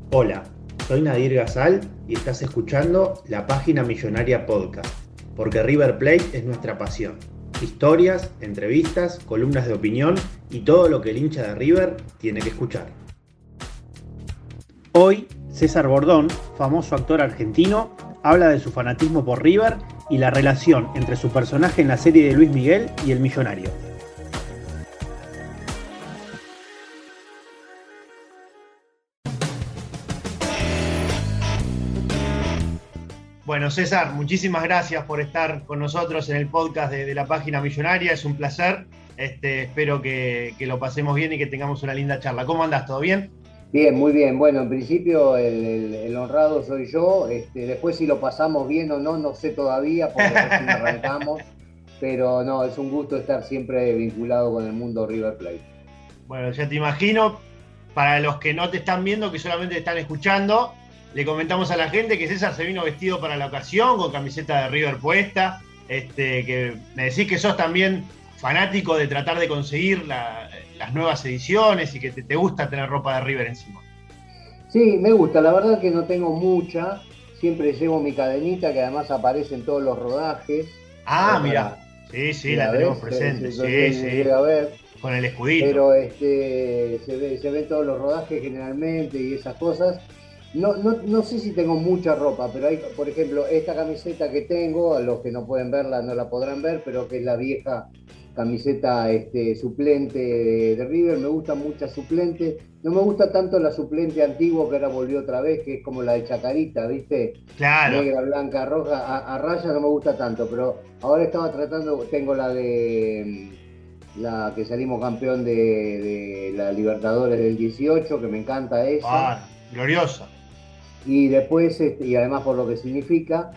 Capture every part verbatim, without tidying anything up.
Hola, soy Nadir Gazal y estás escuchando La Página Millonaria Podcast, porque River Plate es nuestra pasión. Historias, entrevistas, columnas de opinión y todo lo que el hincha de River tiene que escuchar. Hoy, César Bordón, famoso actor argentino, habla de su fanatismo por River y la relación entre su personaje en la serie de Luis Miguel y el millonario. Bueno, César, muchísimas gracias por estar con nosotros en el podcast de, de La Página Millonaria. Es un placer. Este, espero que, que lo pasemos bien y que tengamos una linda charla. ¿Cómo andás? ¿Todo bien? Bien, muy bien. Bueno, en principio el, el- el honrado soy yo. Este, después si lo pasamos bien o no, no sé todavía porque recién arrancamos. Pero no, es un gusto estar siempre vinculado con el mundo River Plate. Bueno, ya te imagino. Para los que no te están viendo, que solamente te están escuchando, le comentamos a la gente que César se vino vestido para la ocasión, con camiseta de River puesta. Este, que me decís que sos también fanático de tratar de conseguir la- las nuevas ediciones y que te, te gusta tener ropa de River encima. Sí, me gusta. La verdad que no tengo mucha. Siempre llevo mi cadenita que además aparece en todos los rodajes. Ah, eh, mirá. para, Sí, sí, la mira, tenemos ¿ves? presente. Se, Sí, se- se sí. llega a ver. Con el escudito. Pero este, se ve, se ven todos los rodajes generalmente y esas cosas. No, no, no sé si tengo mucha ropa, pero hay, por ejemplo, esta camiseta que tengo, a los que no pueden verla no la podrán ver, pero que es la vieja camiseta este, suplente de, de River. Me gusta mucho suplente. No me gusta tanto la suplente antigua que ahora volvió otra vez, que es como la de Chacarita, ¿viste? Claro. Negra, blanca, roja, a, a raya no me gusta tanto, pero ahora estaba tratando, tengo la de la que salimos campeón de, de la Libertadores del dieciocho, que me encanta esa, Ah, gloriosa. y después, este, y además por lo que significa,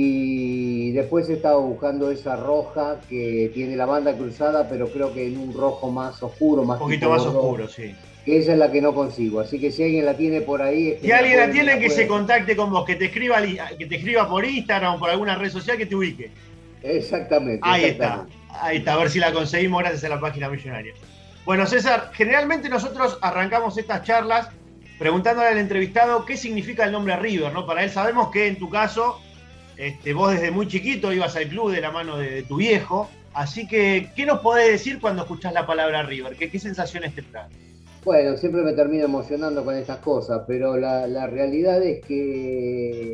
y después he estado buscando esa roja que tiene la banda cruzada, pero creo que en un rojo más oscuro, Un más poquito tipo más bordeaux, oscuro, sí. que esa es la que no consigo, así que si alguien la tiene por ahí, es que Si me la alguien la puede, me tiene, la que se puede. contacte con vos, que te escriba, li- que te escriba por Instagram o por alguna red social, que te ubique. Exactamente, Ahí está, exactamente. ahí está, a ver si la conseguimos gracias a La Página Millonaria. Bueno, César, generalmente nosotros arrancamos estas charlas preguntándole al entrevistado qué significa el nombre River, ¿no? Para él sabemos que en tu caso, este, vos desde muy chiquito ibas al club de la mano de, de tu viejo, así que, ¿qué nos podés decir cuando escuchás la palabra River? ¿Qué, qué sensaciones te trae? Bueno, siempre me termino emocionando con estas cosas, pero la, la realidad es que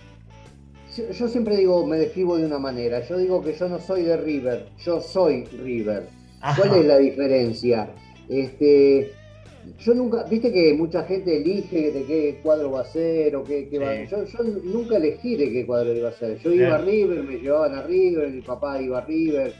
yo, yo siempre digo, me describo de una manera. Yo digo que yo no soy de River, yo soy River. ¿Cuál es Ajá, la diferencia? Este, yo nunca, viste que mucha gente elige de qué cuadro va a ser o qué, qué va. sí, Yo, yo nunca elegí de qué cuadro iba a ser. Yo iba a bien, River, me llevaban a River, mi papá iba a River,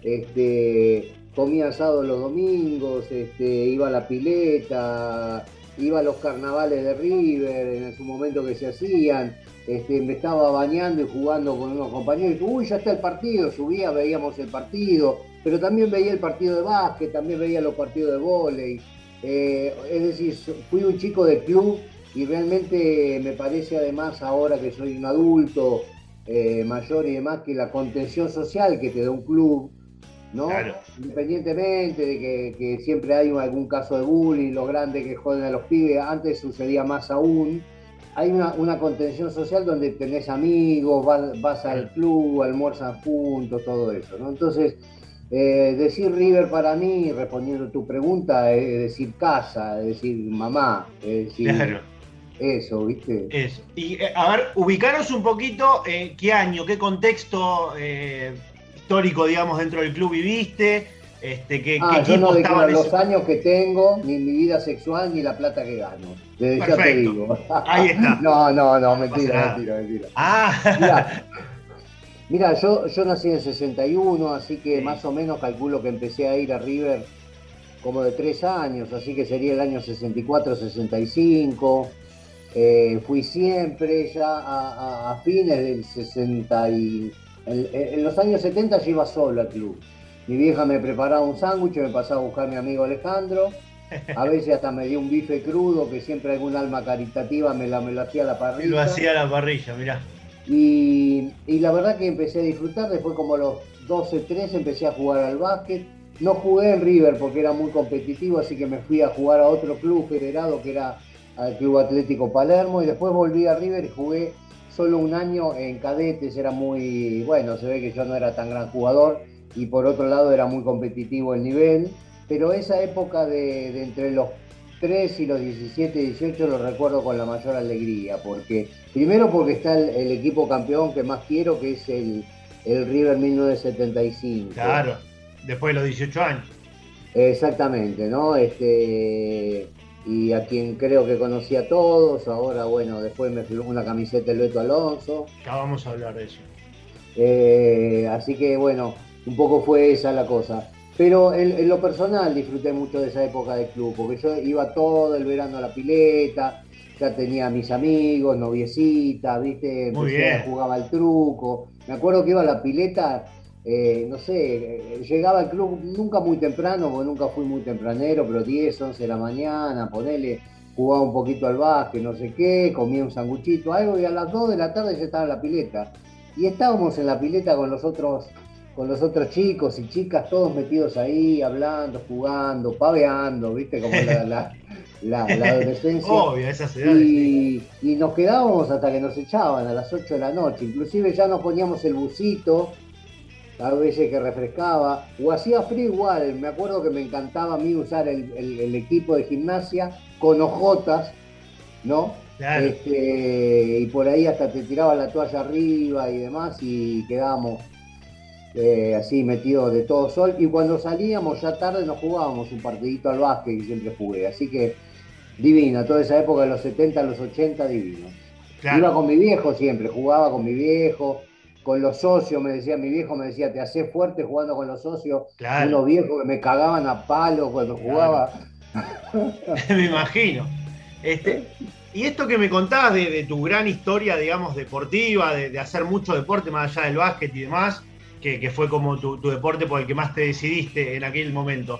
este, comía asado los domingos, este, iba a la pileta, iba a los carnavales de River en su momento que se hacían. Este, me estaba bañando y jugando con unos compañeros, y uy, ya está el partido, subía, veíamos el partido, pero también veía el partido de básquet, también veía los partidos de vóley. Eh, es decir, fui un chico de club y realmente me parece además ahora que soy un adulto eh, mayor y demás, que la contención social que te da un club, ¿no? claro. Independientemente de que, que siempre hay algún caso de bullying, los grandes que joden a los pibes, antes sucedía más aún. Hay una, una contención social donde tenés amigos, vas, vas al club, almuerzan juntos, todo eso, ¿no? Entonces, eh, decir River para mí, respondiendo a tu pregunta, es decir casa, es decir mamá, es decir Claro. eso, ¿viste? Eso. Y eh, a ver, ubicaros un poquito eh, qué año, qué contexto eh, histórico, digamos, dentro del club viviste, este, qué, qué Ah, yo equipo no estaba declaro en los ese. años que tengo, ni mi vida sexual, ni la plata que gano. Desde ya te Perfecto. digo. Ahí está. No, no, no, No, no pasa mentira, nada. mentira, mentira. Mira, Ah, mira, yo, yo nací en sesenta y uno, así que sí. más o menos calculo que empecé a ir a River como de tres años, así que sería el año sesenta y cuatro, sesenta y cinco. Eh, fui siempre ya a, a- a fines del sesenta y... En, en los años setenta yo iba solo al club. Mi vieja me preparaba un sándwich, me pasaba a buscar a mi amigo Alejandro. A veces hasta me dio un bife crudo, que siempre algún alma caritativa me, la, me lo hacía a la Y lo parrilla. hacía a la parrilla, mirá. Y, y la verdad que empecé a disfrutar, después como a los doce, trece empecé a jugar al básquet. No jugué en River porque era muy competitivo, así que me fui a jugar a otro club federado que era al Club Atlético Palermo y después volví a River y jugué solo un año en cadetes. Era muy, bueno, se ve que yo no era tan gran jugador y por otro lado era muy competitivo el nivel, pero esa época de, de entre los tres y los diecisiete, dieciocho lo recuerdo con la mayor alegría, porque primero porque está el, el equipo campeón que más quiero, que es el, el River mil novecientos setenta y cinco. Claro, después de los dieciocho años. Exactamente, ¿no? Este, y a quien creo que conocí a todos, ahora bueno, después me firmó una camiseta el Beto Alonso. Ya vamos a hablar de eso. Eh, así que bueno, un poco fue esa la cosa. Pero en, en, lo personal disfruté mucho de esa época de club, porque yo iba todo el verano a la pileta, ya tenía mis amigos, noviecitas, ¿viste? Empecé, jugaba al truco. Me acuerdo que iba a la pileta, eh, no sé, llegaba al club nunca muy temprano, porque nunca fui muy tempranero, pero diez, once de la mañana, ponele, jugaba un poquito al básquet, no sé qué, comía un sanguchito, algo, y a las dos de la tarde ya estaba en la pileta. Y estábamos en la pileta con los otros con los otros chicos y chicas, todos metidos ahí, hablando, jugando, paveando, ¿viste? Como la, la, la, la adolescencia. Obvio, esas edades. Y, sí. y nos quedábamos hasta que nos echaban a las ocho de la noche. Inclusive ya nos poníamos el busito, a veces que refrescaba, o hacía frío igual. Me acuerdo que me encantaba a mí usar el, el, el equipo de gimnasia con ojotas, ¿no? Claro. Este, y por ahí hasta te tiraba la toalla arriba y demás y quedábamos Eh, así metido de todo sol, y cuando salíamos ya tarde nos jugábamos un partidito al básquet, y siempre jugué, así que divina, toda esa época de los setenta a los ochenta, divino. Claro. Iba con mi viejo siempre, jugaba con mi viejo, con los socios, me decía, mi viejo me decía, te hacés fuerte jugando con los socios, claro. Unos viejos que me cagaban a palos cuando jugaba. Claro. Me imagino. Este, y esto que me contabas de, de tu gran historia, digamos, deportiva, de, de hacer mucho deporte más allá del básquet y demás, Que, que fue como tu, tu deporte por el que más te decidiste en aquel momento.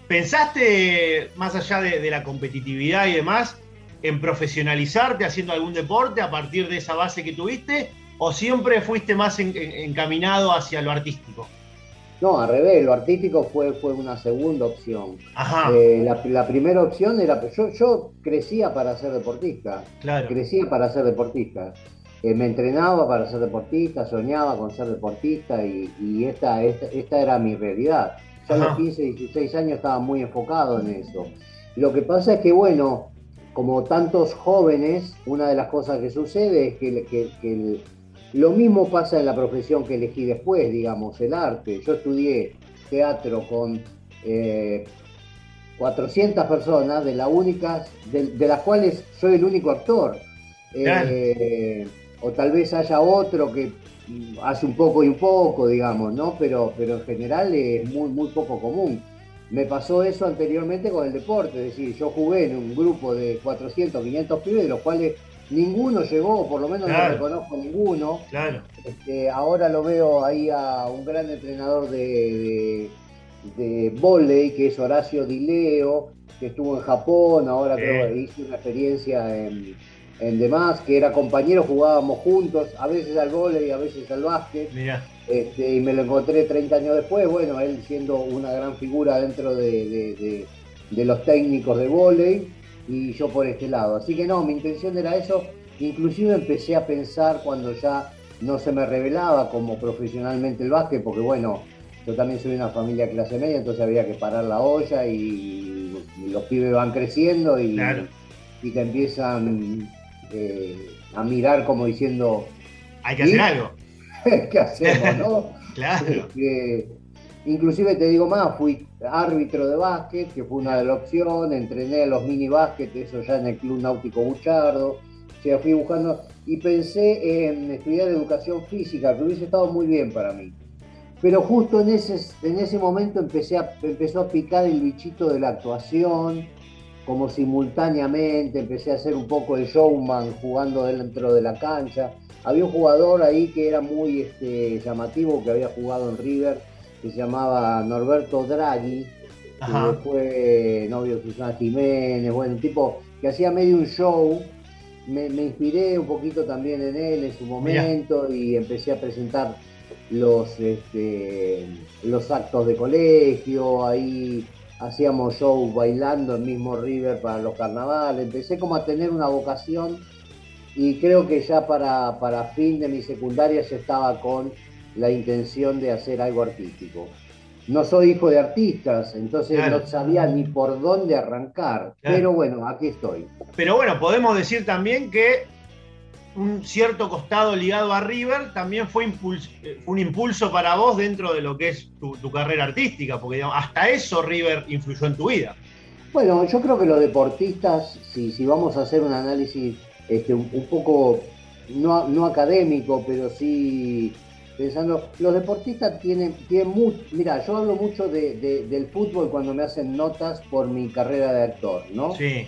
¿Pensaste, más allá de, de la competitividad y demás, en profesionalizarte haciendo algún deporte a partir de esa base que tuviste? ¿O siempre fuiste más en, en, encaminado hacia lo artístico? No, al revés, lo artístico fue, fue una segunda opción. Ajá. Eh, la, la primera opción era, yo, yo crecía para ser deportista, claro. crecía para ser deportista. Eh, me entrenaba para ser deportista, soñaba con ser deportista y, y esta, esta, esta era mi realidad. Ya a los quince, dieciséis años estaba muy enfocado en eso. Lo que pasa es que, bueno, como tantos jóvenes, una de las cosas que sucede es que, que, que el, lo mismo pasa en la profesión que elegí después, digamos, el arte. Yo estudié teatro con eh, cuatrocientas personas, de, la únicas, de, de las cuales soy el único actor. Claro. Eh, o tal vez haya otro que hace un poco y un poco, digamos, ¿no? Pero, pero en general es muy, muy poco común. Me pasó eso anteriormente con el deporte, es decir, yo jugué en un grupo de cuatrocientos, quinientos pibes, de los cuales ninguno llegó, por lo menos claro. No reconozco ninguno. Claro. Este, ahora lo veo ahí a un gran entrenador de, de, de vóley, que es Horacio Di Leo, que estuvo en Japón, ahora sí. Creo que hizo una experiencia en... en demás, que era compañero, jugábamos juntos, a veces al vóley, a veces al básquet. Mirá. Este, y me lo encontré treinta años después, bueno, él siendo una gran figura dentro de, de, de, de los técnicos de vóley, y yo por este lado. Así que no, mi intención era eso, inclusive empecé a pensar cuando ya no se me revelaba como profesionalmente el básquet, porque bueno, yo también soy de una familia clase media, entonces había que parar la olla y, y los pibes van creciendo y, claro. y te empiezan... Eh, a mirar como diciendo hay que hacer algo. ¿Qué hacemos, no? Claro. Este, inclusive te digo más, fui árbitro de básquet, que fue una de las opciones, entrené a los mini básquet, eso ya en el Club Náutico Buchardo, o sea, fui buscando y pensé en estudiar educación física, que hubiese estado muy bien para mí. Pero justo en ese, en ese momento empecé a, empezó a picar el bichito de la actuación, como simultáneamente, empecé a hacer un poco de showman jugando dentro de la cancha. Había un jugador ahí que era muy este, llamativo, que había jugado en River, que se llamaba Norberto Draghi, Ajá. que fue novio de Susana Jiménez, bueno, un tipo que hacía medio un show. Me, me inspiré un poquito también en él en su momento. Mirá. Y empecé a presentar los, este, los actos de colegio, ahí hacíamos show bailando el mismo River para los carnavales, empecé como a tener una vocación y creo que ya para, para fin de mi secundaria ya estaba con la intención de hacer algo artístico. No soy hijo de artistas, entonces claro, no sabía ni por dónde arrancar, claro, pero bueno, aquí estoy. Pero bueno, podemos decir también que un cierto costado ligado a River también fue, impulso, fue un impulso para vos dentro de lo que es tu, tu carrera artística, porque digamos, hasta eso River influyó en tu vida. Bueno, yo creo que los deportistas, si, si vamos a hacer un análisis este, un, un poco, no, no académico, pero sí pensando, los deportistas tienen, tienen mucho, mira, yo hablo mucho de, de, del fútbol cuando me hacen notas por mi carrera de actor, ¿no? Sí.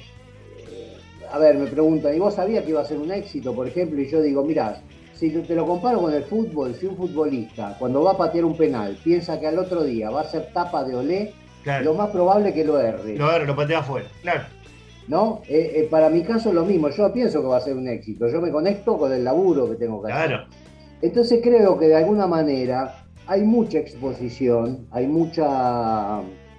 A ver, me preguntan, ¿y vos sabías que iba a ser un éxito, por ejemplo? Y yo digo, mirá, si te lo comparo con el fútbol, si un futbolista, cuando va a patear un penal, piensa que al otro día va a ser tapa de olé, claro, lo más probable es que lo erre. Lo erre, lo patea afuera, claro. ¿No? Eh, eh, para mi caso es lo mismo, yo pienso que va a ser un éxito, yo me conecto con el laburo que tengo que hacer. Claro. Entonces creo que de alguna manera hay mucha exposición, hay mucha,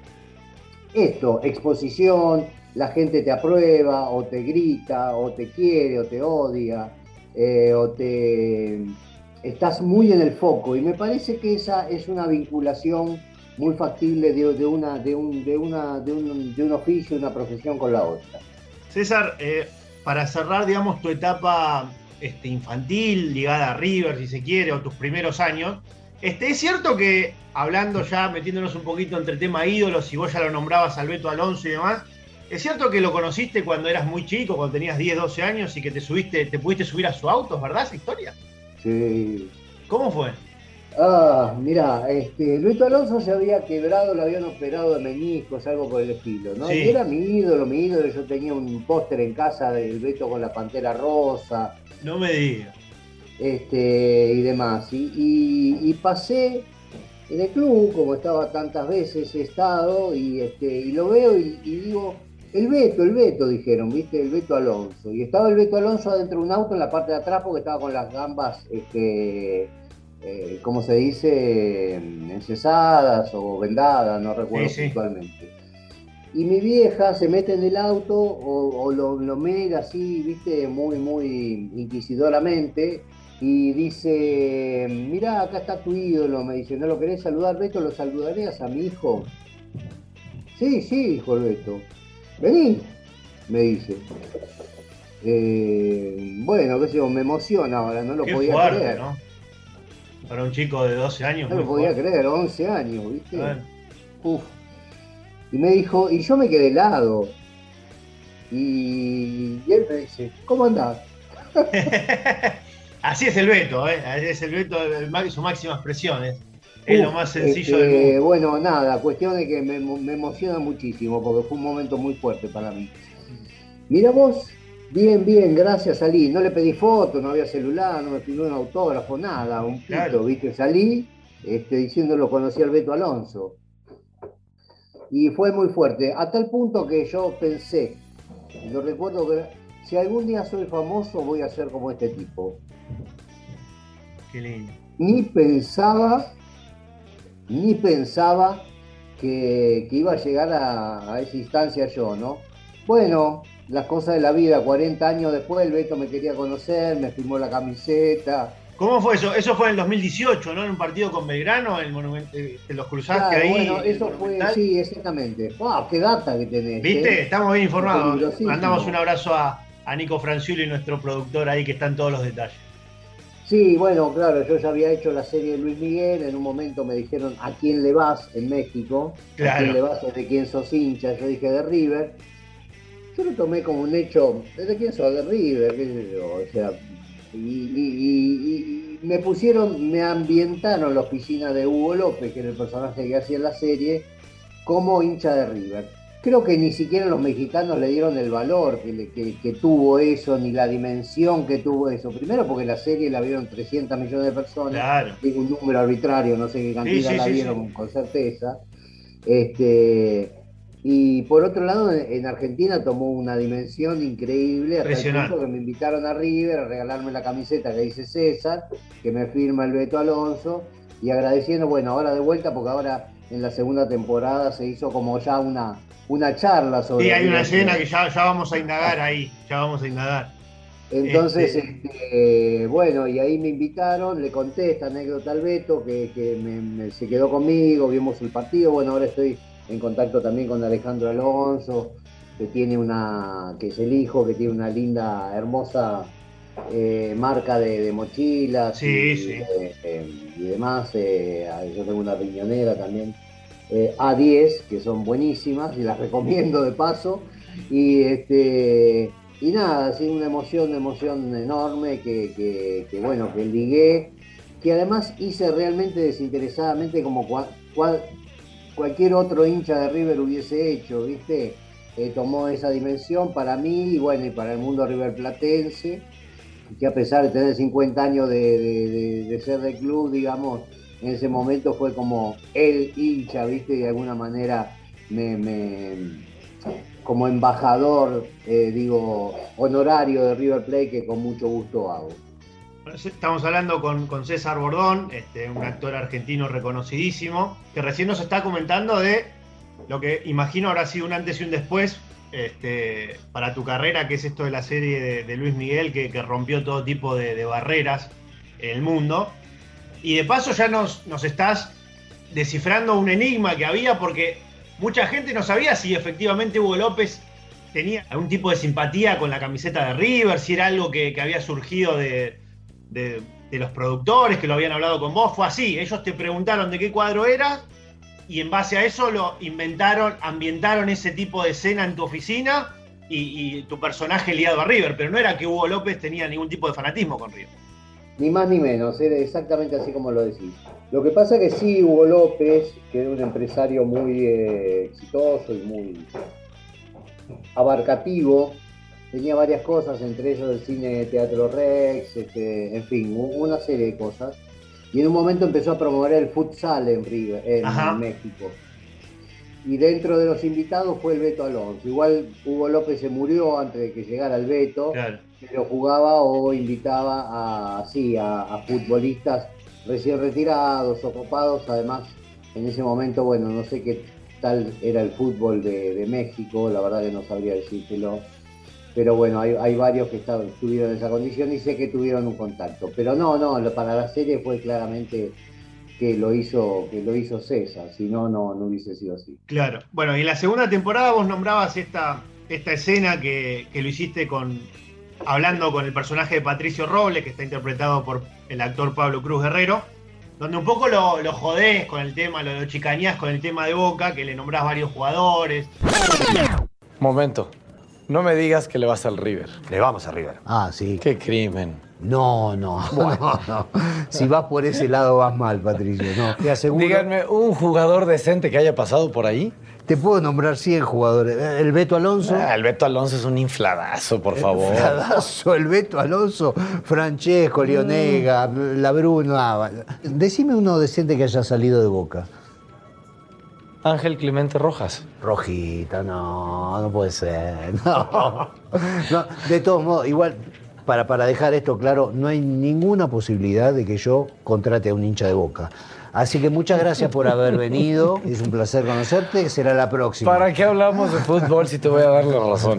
esto, exposición, la gente te aprueba, o te grita, o te quiere, o te odia, eh, o te... estás muy en el foco, y me parece que esa es una vinculación muy factible de, de, una, de, un, de, una, de, un, de un oficio, una profesión con la otra. César, eh, para cerrar, digamos, tu etapa este, infantil, ligada a River, si se quiere, o tus primeros años, este, es cierto que, hablando ya, metiéndonos un poquito entre tema ídolos, y vos ya lo nombrabas al Beto Alonso y demás, ¿es cierto que lo conociste cuando eras muy chico, cuando tenías diez, doce años y que te subiste, te pudiste subir a su auto, ¿verdad esa historia? Sí. ¿Cómo fue? Ah, mirá, este, Beto Alonso se había quebrado, lo habían operado de meniscos, algo por el estilo, ¿no? Sí. Y era mi ídolo, mi ídolo, yo tenía un póster en casa del Beto con la Pantera Rosa. No me digas. Este, y demás. Y, y, y pasé en el club, como estaba tantas veces, he estado, y, este, y lo veo y, y digo, el Beto, el Beto, dijeron, ¿viste? El Beto Alonso. Y estaba el Beto Alonso adentro de un auto en la parte de atrás porque estaba con las gambas, este, eh, ¿cómo se dice? Encesadas o vendadas, no recuerdo sí, puntualmente. Sí. Y mi vieja se mete en el auto o, o lo, lo mira así, ¿viste? Muy, muy inquisidoramente. Y dice, mirá, acá está tu ídolo, me dice, ¿no lo querés saludar, Beto? ¿Lo saludarías a mi hijo? Sí, sí, dijo el Beto. Vení, me dice. Eh, bueno, qué sé yo, me emociona ahora, no lo qué podía fuerte, creer. ¿no? Para un chico de doce años. No lo podía fuerte. creer, once años, ¿viste? Uf. Y me dijo, y yo me quedé helado. Y, y él me dice, ¿cómo andás? Así es el Beto, ¿eh? Así es el Beto, el, su máxima expresión, ¿eh? Es Uf, lo más sencillo este, del mundo. Bueno, nada, cuestión de que me, me emociona muchísimo porque fue un momento muy fuerte para mí. Mira vos, bien, bien, gracias, salí. No le pedí foto, no había celular, no me pidió un autógrafo, nada, un pito, claro. ¿Viste? Salí este, diciendo lo conocí al Beto Alonso. Y fue muy fuerte, a tal punto que yo pensé, lo recuerdo que si algún día soy famoso voy a ser como este tipo. Qué lindo. Ni pensaba, ni pensaba que, que iba a llegar a, a esa instancia yo, ¿no? Bueno, las cosas de la vida, cuarenta años después el Beto me quería conocer, me firmó la camiseta. ¿Cómo fue eso? Eso fue en el dos mil dieciocho, ¿no? En un partido con Belgrano, el monumento, te los cruzaste claro, ahí. Bueno, eso fue, sí, exactamente. ¡Wow! ¡Qué data que tenés! ¿Viste? ¿Eh? Estamos bien informados. Mandamos un abrazo a, a Nico Franciulli, nuestro productor ahí, que está en todos los detalles. Sí, bueno, claro, yo ya había hecho la serie de Luis Miguel, en un momento me dijeron ¿a quién le vas en México? Claro. ¿A quién le vas? ¿De quién sos hincha? Yo dije de River. Yo lo tomé como un hecho, ¿de quién sos? De River, qué sé yo, o sea... Y, y, y, y me pusieron, me ambientaron la oficina de Hugo López, que era el personaje que hacía en la serie, como hincha de River. Creo que ni siquiera los mexicanos le dieron el valor que, le, que, que tuvo eso, ni la dimensión que tuvo eso. Primero porque la serie la vieron trescientos millones de personas, claro. Digo un número arbitrario, no sé qué cantidad sí, sí, la vieron sí, sí. con certeza. Este... Y por otro lado, en Argentina tomó una dimensión increíble, hasta el punto que me invitaron a River a regalarme la camiseta que dice César, que me firma el Beto Alonso, y agradeciendo, bueno, ahora de vuelta, porque ahora en la segunda temporada se hizo como ya una, una charla sobre... Sí, hay una River escena Plate. que ya, ya vamos a indagar ahí, ya vamos a indagar. Entonces, Este, este, bueno, y ahí me invitaron, le conté esta anécdota al Beto, que, que me- me- se quedó conmigo, vimos el partido, bueno, ahora estoy en contacto también con Alejandro Alonso, que tiene una, que es el hijo, que tiene una linda, hermosa eh, marca de, de mochilas sí, y, sí. eh, eh, y demás. Eh, yo tengo una riñonera también, eh, A diez, que son buenísimas y las recomiendo de paso. Y, este, y nada, sí, una emoción, una emoción enorme que, que, que, bueno, que ligué, que además hice realmente desinteresadamente como cua- cual- cualquier otro hincha de River hubiese hecho, ¿viste? Eh, tomó esa dimensión para mí y bueno, y para el mundo riverplatense, que a pesar de tener cincuenta años de, de, de, de ser del club, digamos, en ese momento fue como el hincha, ¿viste? De alguna manera me, me como embajador, eh, digo, honorario de River Plate, que con mucho gusto hago. Estamos hablando con, con César Bordón, este, un actor argentino reconocidísimo, que recién nos está comentando de lo que imagino habrá sido un antes y un después este, para tu carrera, que es esto de la serie de, de Luis Miguel, que, que rompió todo tipo de, de barreras en el mundo. Y de paso ya nos, nos estás descifrando un enigma que había, porque mucha gente no sabía si efectivamente Hugo López tenía algún tipo de simpatía con la camiseta de River, si era algo que, que había surgido de, de, de los productores, que lo habían hablado con vos. Fue así, ellos te preguntaron de qué cuadro eras y en base a eso lo inventaron, ambientaron ese tipo de escena en tu oficina y, y tu personaje liado a River, pero no era que Hugo López tenía ningún tipo de fanatismo con River. Ni más ni menos, era exactamente así como lo decís. Lo que pasa es que sí, Hugo López, que era un empresario muy eh, exitoso y muy abarcativo, tenía varias cosas, entre ellos el cine Teatro Rex, este, en fin, una serie de cosas. Y en un momento empezó a promover el futsal en, River, en Ajá, México. Y dentro de los invitados fue el Beto Alonso. Igual Hugo López se murió antes de que llegara el Beto, claro. pero jugaba o invitaba a, sí, a, a futbolistas recién retirados o copados. Además, en ese momento, bueno, no sé qué tal era el fútbol de, de México, la verdad que no sabría decírtelo. Pero bueno, hay, hay varios que estaban, estuvieron en esa condición y sé que tuvieron un contacto. Pero no, no, lo- para la serie fue claramente que lo hizo, que lo hizo César, si no, no, no hubiese sido así. Claro. Bueno, y en la segunda temporada vos nombrabas esta, esta escena que, que lo hiciste con, hablando con el personaje de Patricio Robles, que está interpretado por el actor Pablo Cruz Guerrero, donde un poco lo, lo jodés con el tema, lo, lo chicaneás con el tema de Boca, que le nombrás varios jugadores. Momento. No me digas que le vas al River. Le vamos a River. Ah, sí. Qué crimen. No, no, no, no. Si vas por ese lado vas mal, Patricio. No, te aseguro. Díganme, ¿un jugador decente que haya pasado por ahí? Te puedo nombrar cien jugadores. El Beto Alonso. Ah, el Beto Alonso es un infladazo, por favor. Infladazo, el Beto Alonso, Francesco, Leonega, la Bruna. Decime uno decente que haya salido de Boca. Ángel Clemente Rojas. Rojita, no, no puede ser. No. No, de todos modos, igual, para, para dejar esto claro, no hay ninguna posibilidad de que yo contrate a un hincha de Boca. Así que muchas gracias por haber venido. Es un placer conocerte. Será la próxima. ¿Para qué hablamos de fútbol si te voy a dar la razón?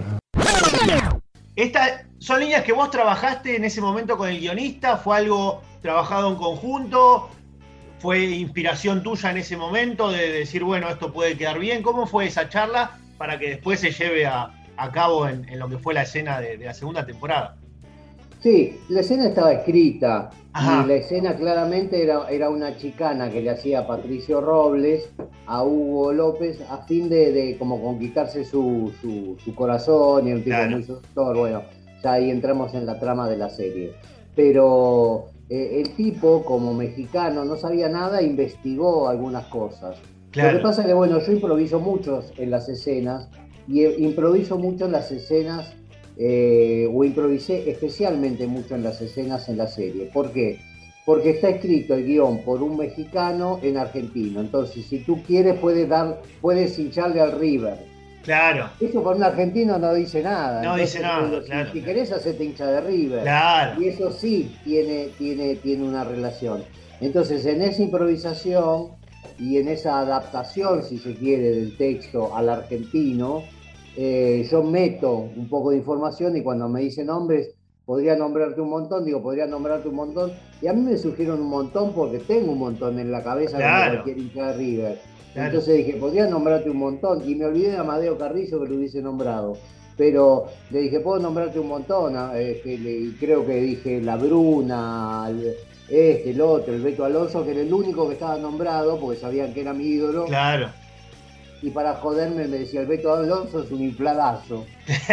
Estas son líneas que vos trabajaste en ese momento con el guionista, ¿fue algo trabajado en conjunto? ¿Fue inspiración tuya en ese momento de decir, bueno, esto puede quedar bien? ¿Cómo fue esa charla para que después se lleve a, a cabo en, en lo que fue la escena de, de la segunda temporada? Sí, la escena estaba escrita. Ajá. Y la escena claramente era, era una chicana que le hacía Patricio Robles a Hugo López a fin de, de como conquistarse su, su, su corazón, y un tipo Claro. muy seductor. Bueno, ya ahí entramos en la trama de la serie. Pero eh, el tipo, como mexicano, no sabía nada e investigó algunas cosas. Claro. Lo que pasa es que, bueno, yo improviso mucho en las escenas, y eh, improviso mucho en las escenas, eh, o improvisé especialmente mucho en las escenas en la serie. ¿Por qué? Porque está escrito el guión por un mexicano en argentino. Entonces, si tú quieres, puedes, dar, puedes hincharle al River. Claro, Eso para un argentino no dice nada. No Entonces, dice nada, digo, si, claro, si claro. querés, hacete hincha de River. claro. Y eso sí tiene, tiene, tiene una relación. Entonces, en esa improvisación, y en esa adaptación, si se quiere, del texto al argentino, eh, yo meto un poco de información y cuando me dicen nombres, podría nombrarte un montón, digo, podría nombrarte un montón, y a mí me surgieron un montón porque tengo un montón en la cabeza como Claro, cualquier hincha de River. claro. Entonces dije, podría nombrarte un montón, y me olvidé de Amadeo Carrizo que lo hubiese nombrado. Pero le dije, puedo nombrarte un montón, eh, que le- y creo que dije La Bruna, el- este, el otro, el Beto Alonso, que era el único que estaba nombrado, porque sabían que era mi ídolo, Claro. y para joderme me decía, el Beto Alonso es un infladazo.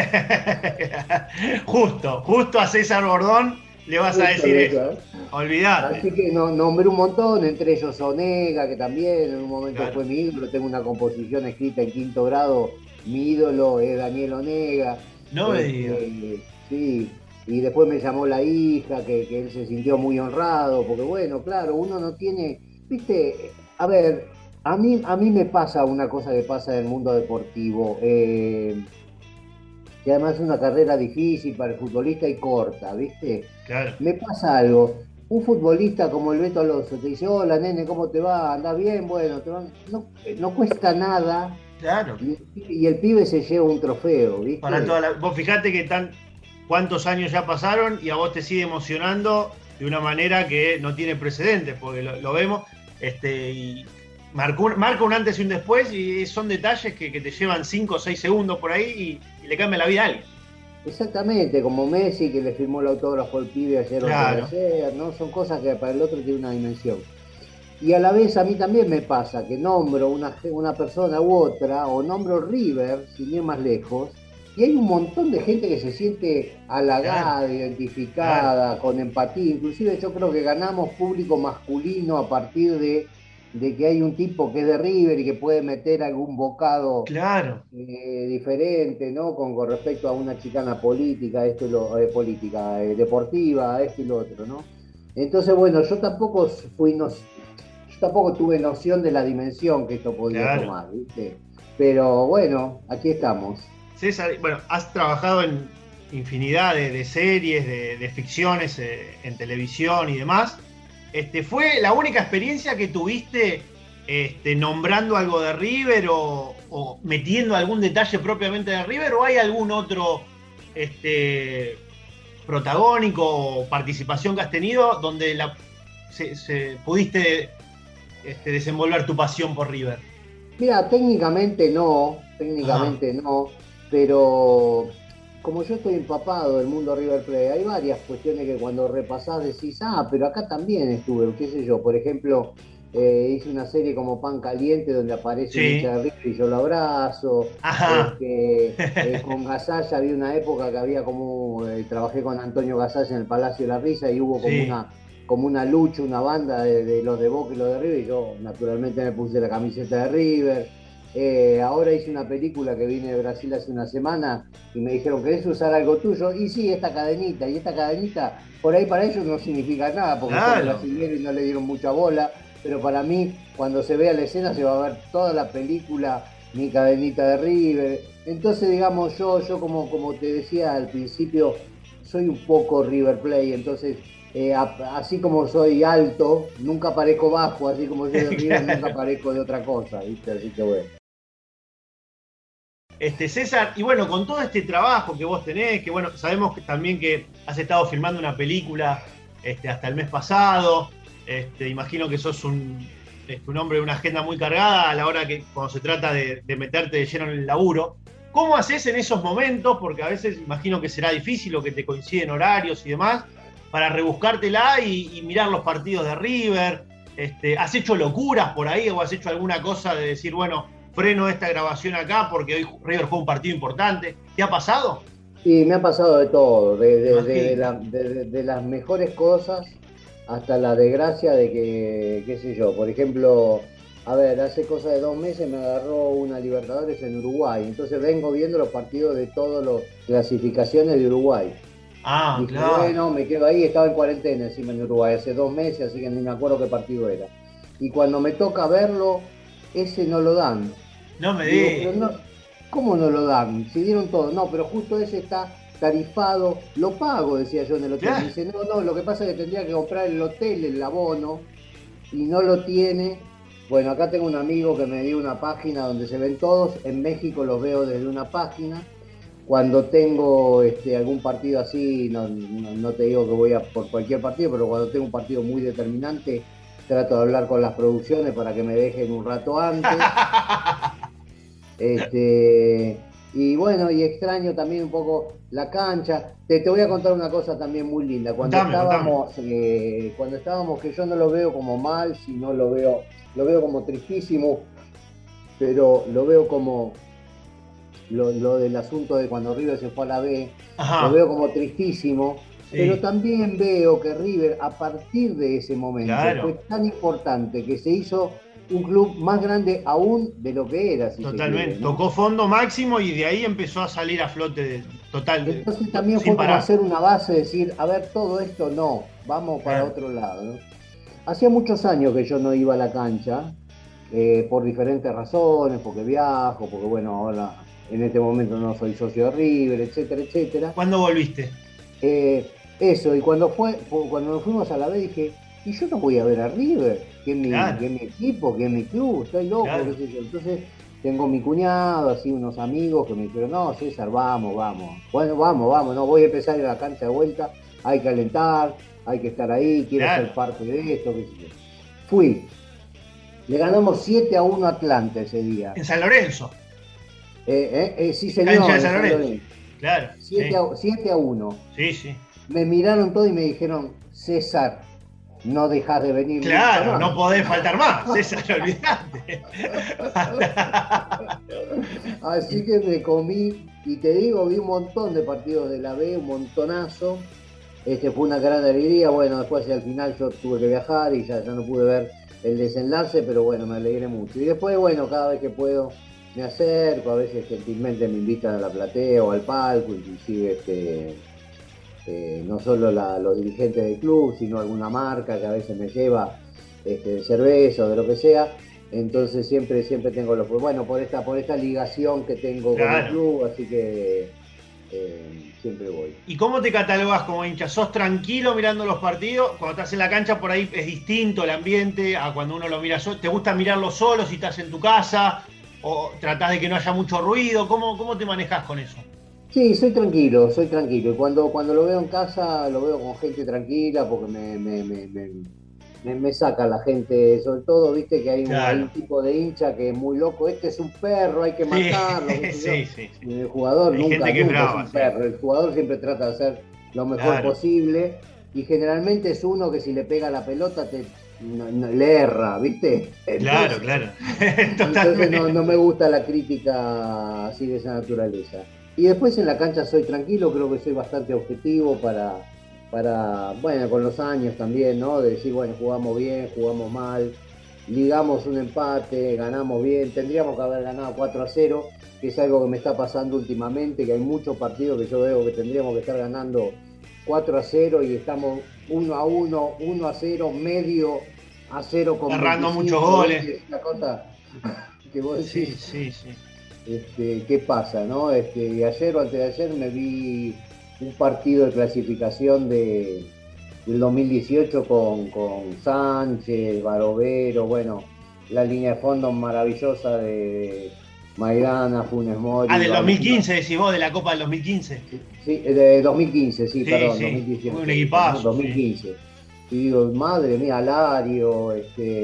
Justo, justo a César Bordón le vas a Justo decir el Beto, eso. ¿eh? Olvidate. Así que no, nombré un montón, entre ellos Onega, que también en un momento Claro. fue mi ídolo, tengo una composición escrita en quinto grado, mi ídolo es Daniel Onega. No me Este, digas. sí, y después me llamó la hija, que, que él se sintió muy honrado, porque bueno, claro, uno no tiene, viste, a ver, a mí, a mí me pasa una cosa que pasa en el mundo deportivo, eh, que además es una carrera difícil para el futbolista y corta, viste. Claro. Me pasa algo. Un futbolista como el Beto Alonso te dice, hola nene, ¿cómo te va? ¿Andás bien? Bueno, te va... no, no cuesta nada Claro. y, y el pibe se lleva un trofeo, ¿viste? Para toda la... Vos fijate que tan cuántos años ya pasaron y a vos te sigue emocionando de una manera que no tiene precedentes, porque lo, lo vemos, este, y marcó un, marca un antes y un después, y son detalles que, que te llevan cinco o seis segundos por ahí y, y le cambia la vida a alguien. Exactamente, como Messi que le firmó el autógrafo al pibe ayer o Claro. antes de ayer, ¿no? Son cosas que para el otro tiene una dimensión. Y a la vez a mí también me pasa que nombro una, una persona u otra, o nombro River, sin ir más lejos, y hay un montón de gente que se siente halagada, Claro. identificada, con empatía. Inclusive yo creo que ganamos público masculino a partir de, de que hay un tipo que es de River y que puede meter algún bocado Claro. eh, diferente, ¿no? Con, con respecto a una chicana política, esto y lo, eh, política, eh, deportiva, esto y lo otro, ¿no? Entonces, bueno, yo tampoco fui, no, yo tampoco tuve noción de la dimensión que esto podía Claro. tomar, ¿viste? Pero bueno, aquí estamos. César, bueno, has trabajado en infinidad de, de series, de, de ficciones eh, en televisión y demás. Este, ¿fue la única experiencia que tuviste este, nombrando algo de River o, o metiendo algún detalle propiamente de River, o hay algún otro este, protagónico o participación que has tenido donde la, se, se, pudiste este, desenvolver tu pasión por River? Mira, técnicamente no, técnicamente Ajá. no, pero como yo estoy empapado del mundo River Plate, hay varias cuestiones que cuando repasás decís, ah, pero acá también estuve, qué sé yo, por ejemplo, eh, hice una serie como Pan Caliente donde aparece un Sí. hincha de River y yo lo abrazo. Ajá. Este, eh, con Gasalla había una época que había como, eh, trabajé con Antonio Gasalla en el Palacio de la Risa y hubo como Sí. una como una lucha, una banda de, de los de Boca y los de River, y yo naturalmente me puse la camiseta de River. Eh, ahora hice una película que vine de Brasil hace una semana y me dijeron, ¿querés usar algo tuyo? Y sí, esta cadenita, y esta cadenita, por ahí para ellos no significa nada, porque Claro. son brasileños y no le dieron mucha bola, pero para mí, cuando se vea la escena, se va a ver toda la película, mi cadenita de River. Entonces, digamos, yo, yo como, como te decía al principio, soy un poco River Plate, entonces... Eh, a, así como soy alto, nunca parezco bajo, así como soy de River, nunca parezco de otra cosa, ¿viste? Así que bueno. Este, César, y bueno, con todo este trabajo que vos tenés, que bueno, sabemos que también que has estado filmando una película este, hasta el mes pasado, este, imagino que sos un, este, un hombre de una agenda muy cargada a la hora que cuando se trata de, de meterte de lleno en el laburo. ¿Cómo haces en esos momentos? Porque a veces imagino que será difícil o que te coinciden horarios y demás, para rebuscártela y, y mirar los partidos de River. Este, ¿has hecho locuras por ahí o has hecho alguna cosa de decir, bueno, freno esta grabación acá porque hoy River fue un partido importante? ¿Te ha pasado? Sí, me ha pasado de todo, de, de, de, de, la, de, de las mejores cosas hasta la desgracia de que, qué sé yo, por ejemplo, a ver, hace cosa de dos meses me agarró una Libertadores en Uruguay, entonces vengo viendo los partidos de todas las clasificaciones de Uruguay. Ah, Dije, claro. bueno, me quedo ahí, estaba en cuarentena encima en Uruguay hace dos meses, así que ni me acuerdo qué partido era. Y cuando me toca verlo, ese no lo dan. No me Digo, digas. pero no, ¿cómo no lo dan? Si dieron todo. No, pero justo ese está tarifado, lo pago, decía yo en el hotel. Claro. Me dice, no, no, lo que pasa es que tendría que comprar el hotel, el abono, y no lo tiene. Bueno, acá tengo un amigo que me dio una página donde se ven todos. En México los veo desde una página. Cuando tengo este, algún partido así, no, no, no te digo que voy a por cualquier partido, pero cuando tengo un partido muy determinante, trato de hablar con las producciones para que me dejen un rato antes. Este, y bueno, y extraño también un poco la cancha. Te, te voy a contar una cosa también muy linda. Cuando Contame, estábamos, eh, cuando estábamos, que yo no lo veo como mal, sino lo veo, lo veo como tristísimo, pero lo veo como lo, lo del asunto de cuando River se fue a la B, Ajá. lo veo como tristísimo. Sí. Pero también veo que River, a partir de ese momento, Claro. fue tan importante que se hizo un club más grande aún de lo que era. Si Totalmente. se quiere, ¿no? Tocó fondo máximo y de ahí empezó a salir a flote de, total. De, Entonces también sin fue como parar. hacer una base, decir, a ver, todo esto no, vamos para Claro. otro lado, ¿no? Hacía muchos años que yo no iba a la cancha, eh, por diferentes razones, porque viajo, porque bueno, ahora en este momento no soy socio de River, etcétera, etcétera. ¿Cuándo volviste? Eh, eso, y cuando fue, cuando nos fuimos a la B dije, y yo no voy a ver a River, que es mi, Claro. que es mi equipo, que es mi club, estoy loco, Claro. qué sé yo. Entonces tengo mi cuñado, así unos amigos que me dijeron, no, César, vamos, vamos. Bueno, vamos, vamos, no voy a empezar a ir a la cancha de vuelta, hay que alentar, hay que estar ahí, quiero Claro. ser parte de esto, qué sé yo. Fui. Le ganamos siete a uno a Atlanta ese día. En San Lorenzo. Eh, eh, eh, sí, señor. Cancha de en San San Lorenzo. Lorenzo. Claro. siete Sí. a- siete a uno. sí, sí. Me miraron todos y me dijeron, César, no dejas de venir. Claro, nunca más". no podés faltar más. César, olvidate. Así que me comí, y te digo, vi un montón de partidos de la B, un montonazo. Este, fue una gran alegría. Bueno, después al final yo tuve que viajar y ya, ya no pude ver el desenlace, pero bueno, me alegré mucho. Y después, bueno, cada vez que puedo me acerco, a veces gentilmente me invitan a la platea o al palco, inclusive este, eh, no solo la, los dirigentes del club, sino alguna marca que a veces me lleva este, de cerveza o de lo que sea. Entonces siempre, siempre tengo los, bueno, por esta, por esta ligación que tengo con Claro. el club, así que eh, siempre voy. ¿Y cómo te catalogas como hincha? ¿Sos tranquilo mirando los partidos? Cuando estás en la cancha por ahí es distinto el ambiente a cuando uno lo mira solo. ¿Te gusta mirarlo solo si estás en tu casa? ¿O tratás de que no haya mucho ruido? ¿Cómo, cómo te manejas con eso? Sí, soy tranquilo, soy tranquilo. Y cuando, cuando lo veo en casa, lo veo con gente tranquila porque me, me, me, me, me, me saca la gente, sobre todo, viste que hay un, Claro. hay un tipo de hincha que es muy loco, este es un perro, hay que matarlo. qué sé yo. sí, sí, sí. Y el jugador Hay nunca, gente que es nunca brava, es un sí. perro, el jugador siempre trata de hacer lo mejor Claro. posible y generalmente es uno que si le pega la pelota te no- no- le erra, ¿viste? Claro, Entonces- claro. Entonces Totalmente. no, no me gusta la crítica así de esa naturaleza. Y después en la cancha soy tranquilo, creo que soy bastante objetivo para, para, bueno, con los años también, ¿no? De decir, bueno, jugamos bien, jugamos mal, ligamos un empate, ganamos bien, tendríamos que haber ganado cuatro a cero, que es algo que me está pasando últimamente, que hay muchos partidos que yo veo que tendríamos que estar ganando cuatro a cero y estamos uno a uno, uno a cero, medio a cero con Errando veinticinco, muchos goles. ¿viste? Una cosa que vos Sí, decís, sí, sí. este, ¿qué pasa? ¿No? Este, ayer o antes de ayer me vi un partido de clasificación de, del dos mil dieciocho con, con Sánchez, Barovero, bueno, la línea de fondo maravillosa de Maidana, Funes Mori. Ah, del Barovero. dos mil quince decís vos, de la Copa del dos mil quince. Sí, de dos mil quince, sí, Sí, perdón, sí, dos mil dieciocho. un equipazo, no, dos mil quince. Y digo, madre mía, Alario,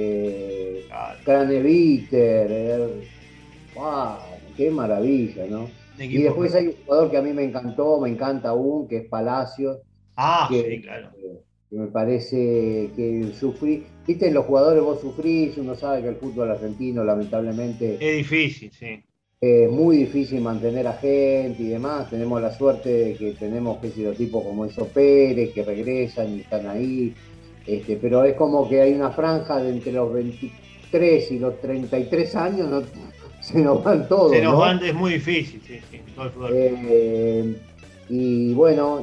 este, Claro. Craneviter, eh, ¡wow! ¡Qué maravilla!, ¿no? Un Y equipo después que- hay un jugador que a mí me encantó, me encanta aún, que es Palacios, Ah, que, sí, claro. que me parece que sufrí. Viste, los jugadores vos sufrís, uno sabe que el fútbol argentino lamentablemente Es difícil, sí. es muy difícil mantener a gente y demás. Tenemos la suerte de que tenemos, qué sé yo, tipos como Enzo Pérez, que regresan y están ahí. Este, pero es como que hay una franja de entre los veintitrés y los treinta y tres años, ¿no? Se nos van todos, Se nos ¿no? van, es muy difícil, sí, sí, todo el fútbol. Eh, y bueno,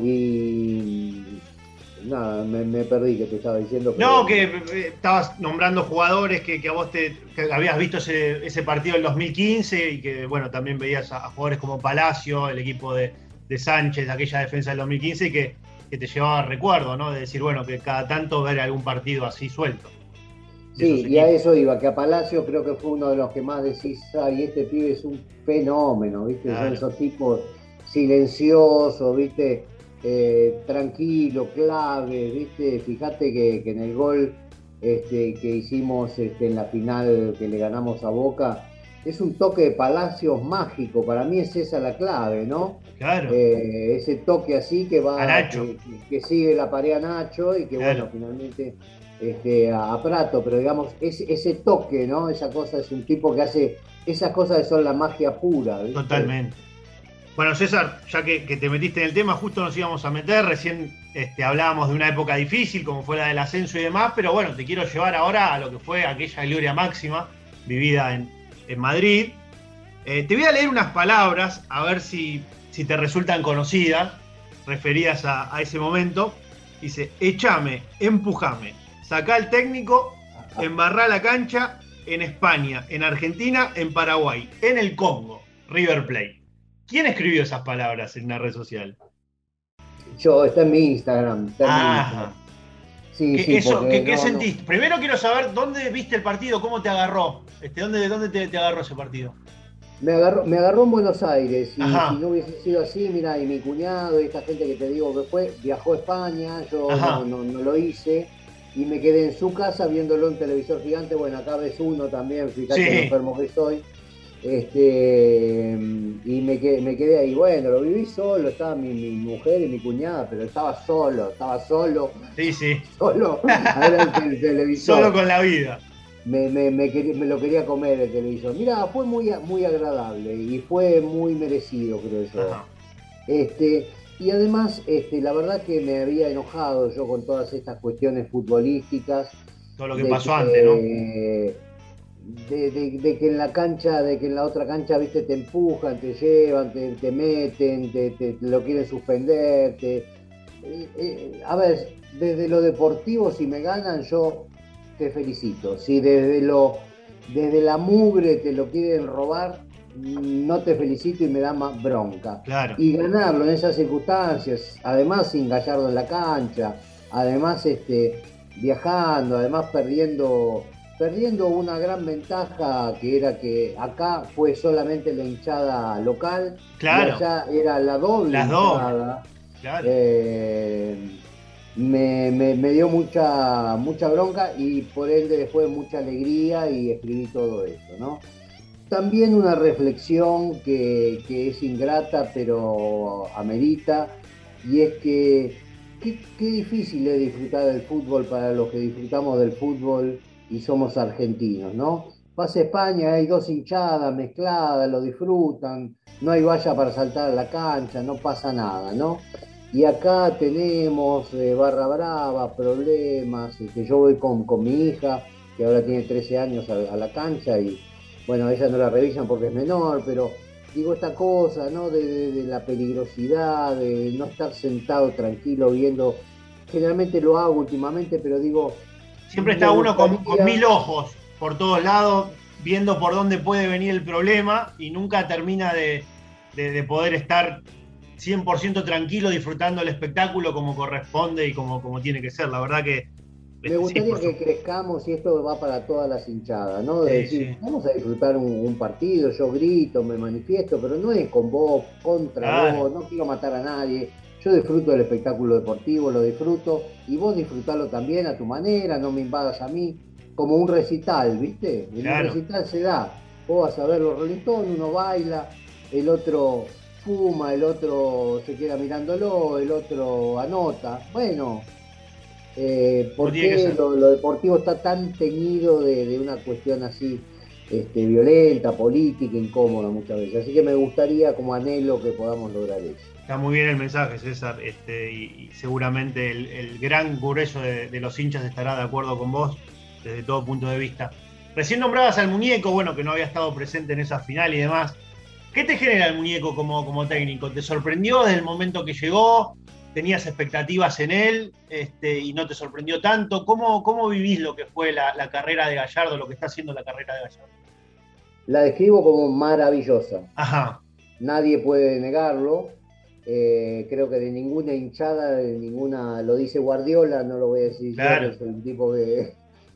y nada, me, me perdí que te estaba diciendo. pero- No, que eh, estabas nombrando jugadores que, que a vos te que habías visto ese, ese partido del dos mil quince y que, bueno, también veías a, a jugadores como Palacio, el equipo de, de Sánchez, aquella defensa del dos mil quince, y que, que te llevaba recuerdo, ¿no? De decir, bueno, que cada tanto ver algún partido así suelto. Sí, y a eso iba, que a Palacio creo que fue uno de los que más decís, ay, este pibe es un fenómeno, ¿viste? Claro. Son esos tipos silenciosos, ¿viste? Eh, tranquilo, clave, ¿viste? Fíjate que, que en el gol este, que hicimos este, en la final que le ganamos a Boca, es un toque de Palacios mágico, para mí es esa la clave, ¿no? Claro, Eh, ese toque así que a va, Nacho, que, que sigue la pared a Nacho y que claro, bueno, finalmente este, a, a Prato, pero digamos, ese, ese toque, ¿no? Esa cosa es un tipo que hace, esas cosas que son la magia pura, ¿viste? totalmente. Bueno, César, ya que, que te metiste en el tema, justo nos íbamos a meter, recién este, hablábamos de una época difícil, como fue la del ascenso y demás, pero bueno, te quiero llevar ahora a lo que fue aquella gloria máxima vivida en, en Madrid. Eh, te voy a leer unas palabras, a ver si, si te resultan conocidas, referidas a, a ese momento. Dice, echame, empujame, sacá al técnico, embarrá la cancha en España, en Argentina, en Paraguay, en el Congo, River Plate. ¿Quién escribió esas palabras en una red social? Yo, está en mi Instagram, está en mi Instagram. Ah, Sí, ¿qué, sí, eso, porque ¿qué, qué no, no. sentiste? Primero quiero saber dónde viste el partido, cómo te agarró, este, dónde, dónde te, te agarró ese partido. Me agarró, me agarró en Buenos Aires y si Ajá, no hubiese sido así, mira, y mi cuñado y esta gente que te digo que fue, viajó a España, yo no, ajá, no, no lo hice y me quedé en su casa viéndolo en televisor gigante. Bueno, acá ves uno también, fíjate lo sí, enfermo que soy. Este, y me quedé, me quedé ahí. Bueno, lo viví solo, estaba mi, mi mujer y mi cuñada, pero estaba solo, estaba solo, sí, sí, solo a ver el, el televisor. solo con la vida. Me, me, me, quería- me lo quería comer el televisor. Mira, fue muy, muy agradable y fue muy merecido, creo yo. Ajá, Este, y además, este, la verdad que me había enojado yo con todas estas cuestiones futbolísticas, todo lo que de pasó antes, ¿no? que, de, de- de que en la cancha, de que en la otra cancha, viste, te empujan, te llevan, te, te meten, te, te- te lo quieren suspender. te- eh, eh, a ver, desde lo deportivo, si me ganan, yo te felicito. Si desde lo, desde la mugre te lo quieren robar, no te felicito y me da más bronca. Claro, Y ganarlo en esas circunstancias, además sin Gallardo en la cancha, además este, viajando, además perdiendo, perdiendo una gran ventaja que era que acá fue solamente la hinchada local y claro, allá era la doble las dobles, hinchada. claro. Eh, me, me- me dio mucha, mucha bronca y por ende después mucha alegría y escribí todo eso, ¿no? También una reflexión que, que es ingrata pero amerita, y es que qué, qué difícil es disfrutar del fútbol para los que disfrutamos del fútbol y somos argentinos, ¿no? Vas a España, hay dos hinchadas mezcladas, lo disfrutan, no hay valla para saltar a la cancha, no pasa nada, ¿no? Y acá tenemos eh, barra brava, problemas, que yo voy con, con mi hija, que ahora tiene trece años a, a la cancha y bueno, ella no la revisan porque es menor, pero digo esta cosa, ¿no? De, de- de la peligrosidad, de no estar sentado tranquilo viendo. Generalmente lo hago últimamente, pero digo, Siempre me está uno con, con gustaría. mil ojos por todos lados, viendo por dónde puede venir el problema y nunca termina de, de- de poder estar cien por ciento tranquilo disfrutando el espectáculo como corresponde y como, como tiene que ser. La verdad que Me este, sí, por gustaría que supuesto. crezcamos, y esto va para todas las hinchadas, ¿no? De Sí, decir, sí, vamos a disfrutar un, un partido, yo grito, me manifiesto, pero no es con vos, contra claro, vos, no quiero matar a nadie. Yo disfruto del espectáculo deportivo, lo disfruto, y vos disfrutalo también a tu manera, no me invadas a mí, como un recital, ¿viste? En un claro. recital se da. Vos vas a ver los Rolling Stones, uno baila, el otro fuma, el otro se queda mirándolo, el otro anota. Bueno, eh, Como ¿por tiene que qué ser. lo, lo deportivo está tan teñido de, de una cuestión así este, violenta, política, incómoda muchas veces? Así que me gustaría, como anhelo, que podamos lograr eso. Está muy bien el mensaje, César, este, y, y seguramente el, el gran grueso de, de los hinchas estará de acuerdo con vos desde todo punto de vista. Recién nombrabas al muñeco, bueno, que no había estado presente en esa final y demás. ¿Qué te genera el muñeco como, como técnico? ¿Te sorprendió desde el momento que llegó? ¿Tenías expectativas en él este, y no te sorprendió tanto? ¿Cómo, cómo vivís lo que fue la, la carrera de Gallardo, lo que está haciendo la carrera de Gallardo? La describo como maravillosa. Ajá, Nadie puede negarlo. Eh, creo que de ninguna hinchada, de ninguna, lo dice Guardiola, no lo voy a decir yo, que claro, soy un tipo que,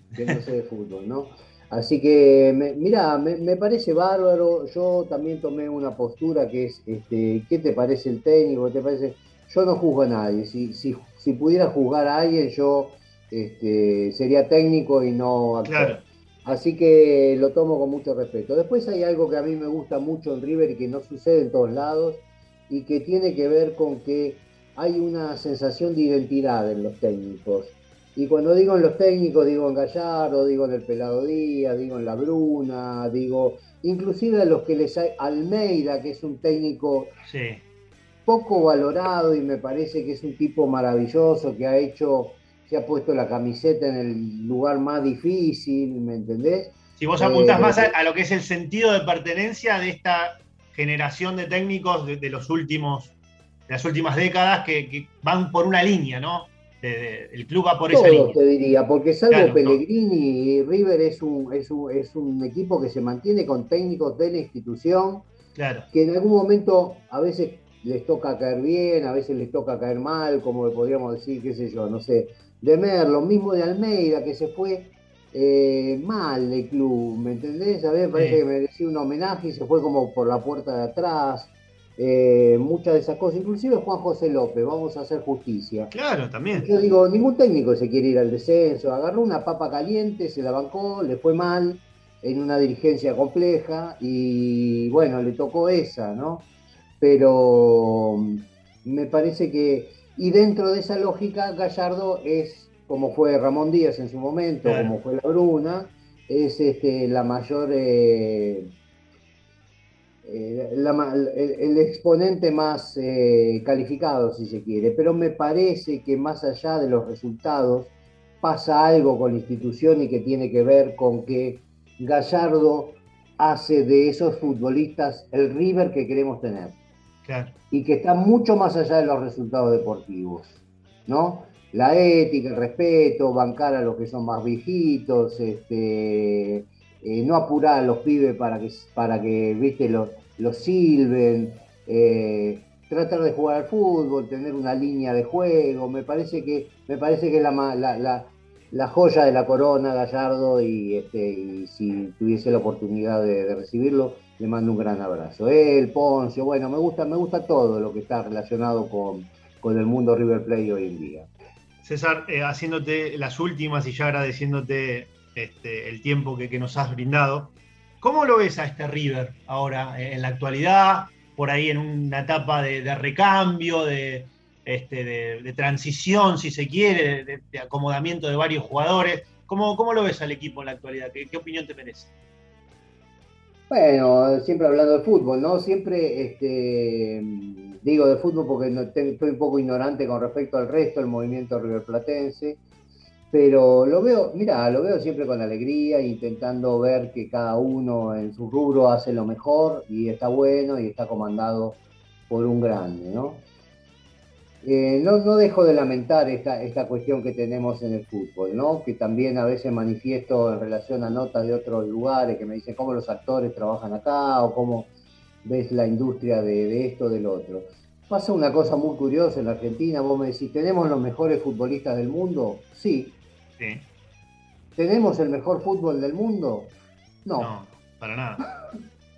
que no sé de fútbol, ¿no? Así que, me, mirá, me, me parece bárbaro. Yo también tomé una postura que es, este, ¿qué te parece el técnico? ¿Qué te parece? Yo no juzgo a nadie. Si, si, si pudiera juzgar a alguien, yo este, sería técnico y no actor. Claro, Así que lo tomo con mucho respeto. Después hay algo que a mí me gusta mucho en River y que no sucede en todos lados y que tiene que ver con que hay una sensación de identidad en los técnicos. Y cuando digo en los técnicos, digo en Gallardo, digo en el Pelado Díaz, digo en La Bruna, digo inclusive a los que les hay, Almeida, que es un técnico sí. poco valorado y me parece que es un tipo maravilloso que ha hecho, se ha puesto la camiseta en el lugar más difícil, ¿me entendés? Si vos apuntás Eh, más a, a lo que es el sentido de pertenencia de esta generación de técnicos de, de los últimos, de las últimas décadas que, que van por una línea, ¿no? De, de, el club va por esa Todos línea. te diría, porque salvo Claro, ¿no? Pellegrini, River es un, es, un, es un equipo que se mantiene con técnicos de la institución, Claro. que en algún momento a veces les toca caer bien, a veces les toca caer mal, como podríamos decir, qué sé yo, no sé, de Merlo, mismo de Almeida, que se fue eh, mal del club, ¿me entendés? A mí me parece Sí. que merecía un homenaje y se fue como por la puerta de atrás, eh, muchas de esas cosas, inclusive Juan José López, vamos a hacer justicia. Claro, también. Yo digo, ningún técnico se quiere ir al descenso, agarró una papa caliente, se la bancó, le fue mal en una dirigencia compleja y bueno, le tocó esa, ¿no? Pero mm, me parece que, y dentro de esa lógica, Gallardo es, como fue Ramón Díaz en su momento, Claro. como fue La Bruna, es este, la mayor, eh, eh, la el, el, exponente más eh, calificado, si se quiere, pero me parece que más allá de los resultados, pasa algo con la institución y que tiene que ver con que Gallardo hace de esos futbolistas el River que queremos tener Claro. y que está mucho más allá de los resultados deportivos, ¿no? La ética, el respeto, bancar a los que son más viejitos, este, eh, no apurar a los pibes para que, para que viste, los, los silben, eh, tratar de jugar al fútbol, tener una línea de juego, me parece que, me parece que es la, la, la, la joya de la corona, Gallardo, y, este, y si tuviese la oportunidad de, de recibirlo, le mando un gran abrazo. Él, Poncio, bueno, me gusta, me gusta todo lo que está relacionado con, con el mundo River Plate hoy en día. César, eh, haciéndote las últimas y ya agradeciéndote este, el tiempo que, que nos has brindado, ¿cómo lo ves a este River ahora, eh, en la actualidad, por ahí en una etapa de, de recambio, de, este, de, de transición, si se quiere, de, de acomodamiento de varios jugadores? ¿Cómo, cómo lo ves al equipo en la actualidad? ¿Qué, qué opinión te merece? Bueno, siempre hablando de fútbol, ¿no? Siempre este, digo de fútbol porque no, te, estoy un poco ignorante con respecto al resto del movimiento riverplatense, pero lo veo, mira, lo veo siempre con alegría, intentando ver que cada uno en su rubro hace lo mejor y está bueno y está comandado por un grande, ¿no? Eh, no, no dejo de lamentar esta, esta cuestión que tenemos en el fútbol, ¿no? Que también a veces manifiesto en relación a notas de otros lugares que me dicen cómo los actores trabajan acá o cómo ves la industria de, de esto, del otro. Pasa una cosa muy curiosa en la Argentina, vos me decís, ¿tenemos los mejores futbolistas del mundo? Sí. Sí. ¿Tenemos el mejor fútbol del mundo? No. No, para nada.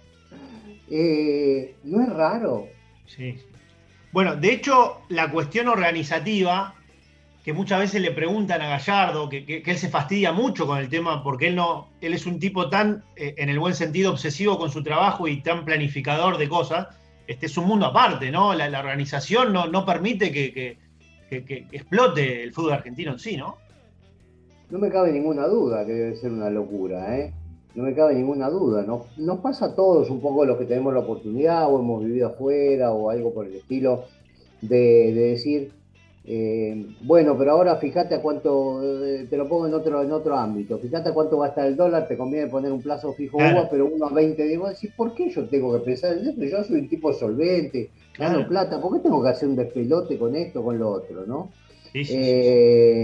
eh, ¿No es raro? Sí. Bueno, de hecho, la cuestión organizativa, que muchas veces le preguntan a Gallardo, que, que, que él se fastidia mucho con el tema, porque él no, él es un tipo tan, eh, en el buen sentido, obsesivo con su trabajo y tan planificador de cosas. Este es un mundo aparte, ¿no? La, la organización no, no permite que, que, que, que explote el fútbol argentino en sí, ¿no? No me cabe ninguna duda que debe ser una locura, ¿eh? No me cabe ninguna duda. Nos, nos pasa a todos un poco los que tenemos la oportunidad o hemos vivido afuera o algo por el estilo de, de decir, eh, bueno, pero ahora fíjate a cuánto, eh, te lo pongo en otro, en otro ámbito, fíjate a cuánto va a estar el dólar, te conviene poner un plazo fijo U Claro. A, pero uno a veinte, digo, decir, ¿por qué yo tengo que pensar en esto? Yo soy un tipo solvente, gano Claro. plata, ¿por qué tengo que hacer un despelote con esto, con lo otro, no? Sí, sí, sí, sí. Eh,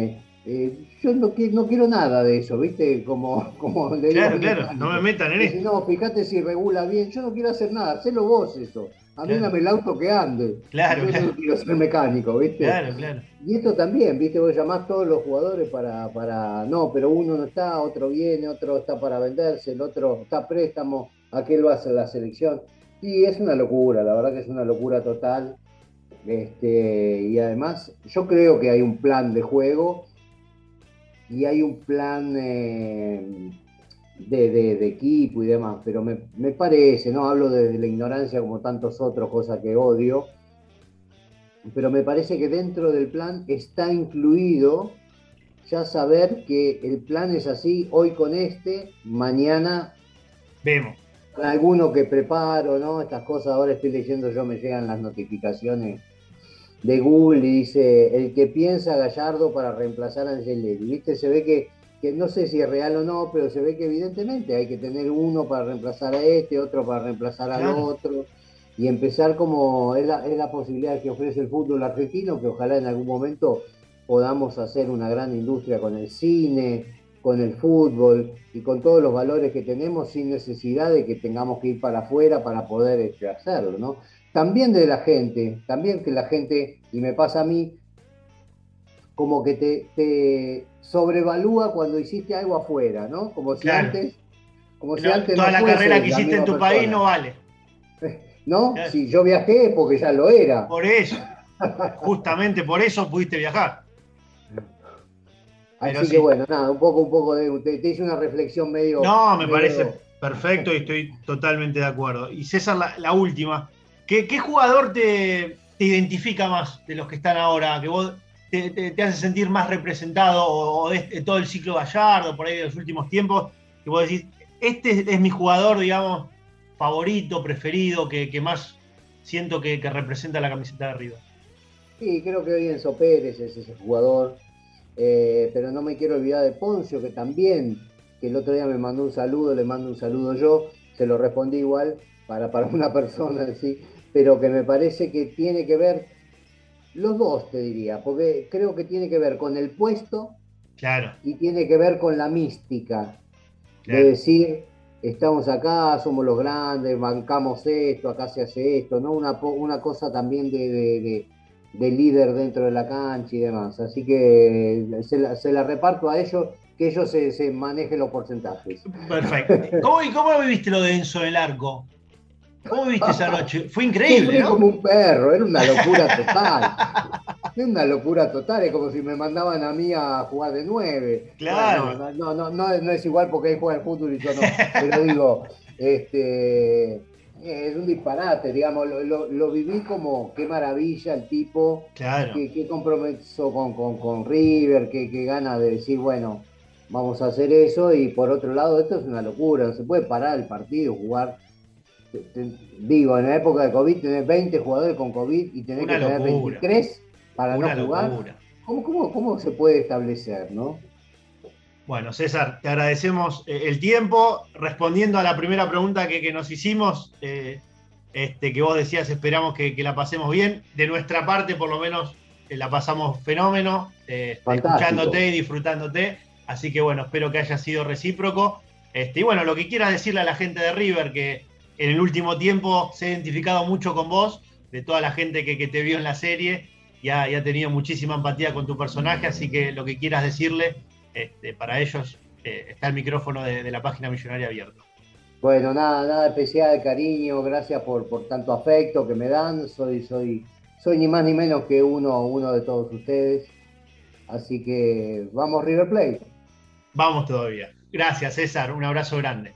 Eh, yo no, qui- no quiero nada de eso, ¿viste? Como, como le digo Claro, al claro, mecánico. no me metan en Dice, esto. no, fíjate si regula bien. Yo no quiero hacer nada, hacelo vos eso. A mí Claro, dame el auto que ande. claro, Yo no claro, quiero ser mecánico, ¿viste? claro, claro. Y esto también, ¿viste? Vos llamás todos los jugadores para, para. No, pero uno no está, otro viene, otro está para venderse, el otro está a préstamo, aquel va a hacer la selección. Y es una locura, la verdad que es una locura total. Este, y además, yo creo que hay un plan de juego y hay un plan eh, de, de- de equipo y demás, pero me, me parece, no hablo desde la ignorancia como tantos otros, cosas que odio, pero me parece que dentro del plan está incluido ya saber que el plan es así, hoy con este, mañana Vemos. con alguno que preparo, ¿no? Estas cosas, ahora estoy leyendo, yo me llegan las notificaciones de Google y dice, el que piensa Gallardo para reemplazar a Angelelli, ¿viste? Se ve que, que no sé si es real o no, pero se ve que evidentemente hay que tener uno para reemplazar a este, otro para reemplazar al Claro. otro, y empezar como es la, es la posibilidad que ofrece el fútbol argentino, que ojalá en algún momento podamos hacer una gran industria con el cine, con el fútbol y con todos los valores que tenemos sin necesidad de que tengamos que ir para afuera para poder este, hacerlo, ¿no? También de la gente, también que la gente, y me pasa a mí, como que te, te sobrevalúa cuando hiciste algo afuera, ¿no? Como si Claro. antes, como si No, antes toda no la fuese carrera que la hiciste en misma tu país persona, no vale. ¿no? Claro. Si yo viajé porque ya lo era. Por eso, justamente por eso pudiste viajar. Pero Así sí. que bueno, nada, un poco, un poco de, te, te hice una reflexión medio. No, me medio- parece perfecto y estoy totalmente de acuerdo. Y César, la, la última. ¿Qué, qué jugador te, te identifica más de los que están ahora? ¿Que vos te, te- te hace sentir más representado o, o de, de todo el ciclo Gallardo, por ahí de los últimos tiempos? Que vos decís, este es, es mi jugador, digamos, favorito, preferido, que, que más siento que, que representa la camiseta de River. Sí, creo que hoy Enzo Pérez es ese jugador. Eh, pero no me quiero olvidar de Poncio, que también, que el otro día me mandó un saludo, le mando un saludo yo, se lo respondí igual para, para una persona, sí, pero que me parece que tiene que ver, los dos te diría, porque creo que tiene que ver con el puesto Claro, y tiene que ver con la mística, de claro. decir, estamos acá, somos los grandes, bancamos esto, acá se hace esto, ¿no? Una, una cosa también de, de, de, de líder dentro de la cancha y demás. Así que se la, se la reparto a ellos, que ellos se, se manejen los porcentajes. Perfecto. ¿Cómo, y cómo viviste lo de Enzo en el arco? ¿Cómo viste esa noche? Fue increíble, Sufrí ¿no? como un perro, era una locura total. Era una locura total, es como si me mandaban a mí a jugar de nueve. Claro. Bueno, no, no, no, no, no es igual porque él juega al fútbol y yo no. Pero digo, este, es un disparate, digamos, lo, lo, lo viví como qué maravilla el tipo, Claro. qué, qué compromiso con, con, con River, qué, qué gana de decir, bueno, vamos a hacer eso. Y por otro lado, esto es una locura, no se puede parar el partido, jugar. Te, te, digo, en la época de COVID tenés veinte jugadores con COVID y tenés Una que tener locura. veintitrés para Una no jugar. locura. ¿Cómo, cómo, ¿Cómo se puede establecer, no? Bueno, César, te agradecemos eh, el tiempo. Respondiendo a la primera pregunta que, que nos hicimos, eh, este, que vos decías, esperamos que, que la pasemos bien. De nuestra parte, por lo menos, eh, la pasamos fenómeno, eh, escuchándote y disfrutándote. Así que bueno, espero que haya sido recíproco. Este, y bueno, lo que quieras decirle a la gente de River, que en el último tiempo se ha identificado mucho con vos, de toda la gente que, que te vio en la serie, y ha, y ha tenido muchísima empatía con tu personaje, así que lo que quieras decirle, este, para ellos eh, está el micrófono de, de la página Millonaria abierto. Bueno, nada, nada especial, cariño, gracias por, por tanto afecto que me dan, soy, soy, soy ni más ni menos que uno, uno de todos ustedes, así que vamos River Plate. Vamos todavía. Gracias, César, un abrazo grande.